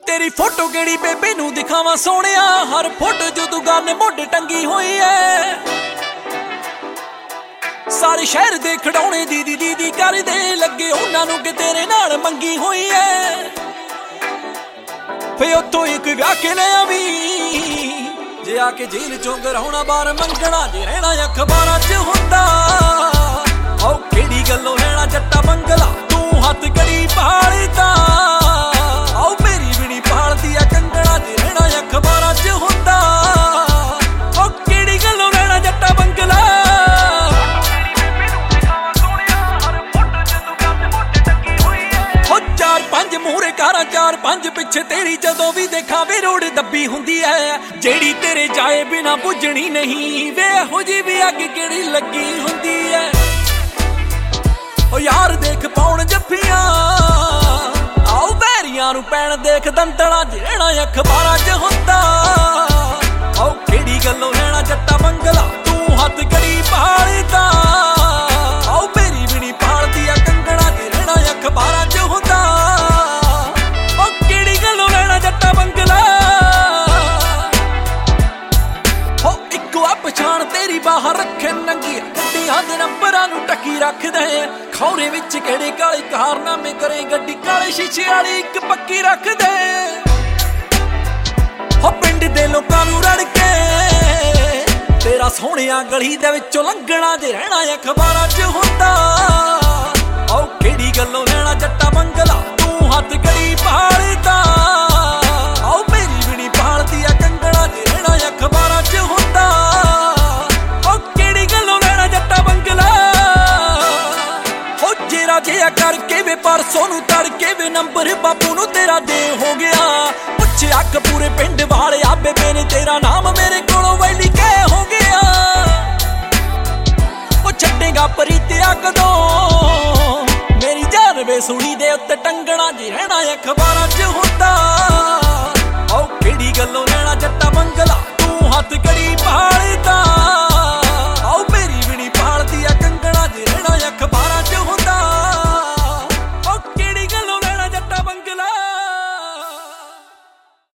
तेरी फोटो केड़ी बेबे नू दिखावा सोहणिया, हर फोटो जो तू गाने मोढे टंगी हुई है। सारे शहर दे खड़ौने दीदी दीदी कर दे लगे उन्हां नू कि तेरे नाल मंगी हुई है। फे उत्थों एक ब्याह के ले आवी जे आके जेल चों कराउणा बार मंगणा, जे रहना अखबारां च हुंदा औ केड़ी गल्लों रहना जट्टा बंगला तू हत्थ कड़ी पालदा। मूहरे कारा चार पंज पिछे तेरी जदों भी देखा वे रोड दब्बी हुंदी है। जेड़ी तेरे जाए बिना बुझनी नहीं वे हो जी भी अग केड़ी लगी हुंदी है। ओ यार देख पाउण जफ्फियां आओ बैरियां नू पैण देख दंदड़ा जेड़ा अखबारां च हुंदा। ओ केड़ी गल्लों रहना जट्टा बंगला तू हत्थ कड़ी पालदा। आओ मेरी भी नी पालदी आ कंगना जे रहना अखबारां च हुंदा। पछाण तेरी बाहर रखे नंगी गड्डियां दे नंबरां नू टकी रख दे। खौरे विच केड़े काले कारनामे करे गड्डी काले शीशे वाली इक पक्की रख दे। हो पिंड दे लोकां नू रड़ के तेरा सोहणिया गली दे विचों लंघना जे रहना अखबारां च हुंदा। ओ केड़ी गल्लों रहना जट्टा बंगला तू हत्थ कड़ी पालदा। आओ मेरी भी नी पालदी आ कंगना जे रहना अखबारां च हुंदा। जिया करके वे परसों नू तड़के वे नंबर बापू नू तेरा दे हो गया। पुछे अख पूरे पिंड वाले आ बेबे ने तेरा नाम मेरे कोलों वैली कै हो गया। ओ छड्डेगा प्रीतिया कदों मेरी जान वे सुनी दे उत्ते टंगना जे रहना अखबारां च हुंदा। ओ केड़ी गल्लों रहना जट्टा बंगला तू हत्थ कड़ी पालदा।